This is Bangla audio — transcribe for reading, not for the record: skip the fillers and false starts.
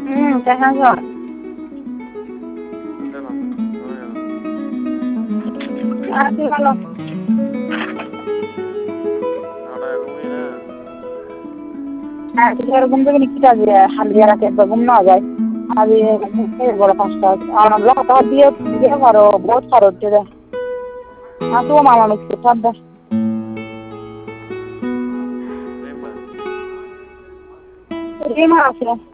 কেমন আছি ভালো। ঘুম থেকে নিচ্ছি আজ হালিয়া রাখে ঘুম না যায় আজ বড় কষ্ট হচ্ছে দিয়ে দিয়ে পারো বহুত পারো হচ্ছে রে তো মামা মিস্ত্রি সব রিমা আছে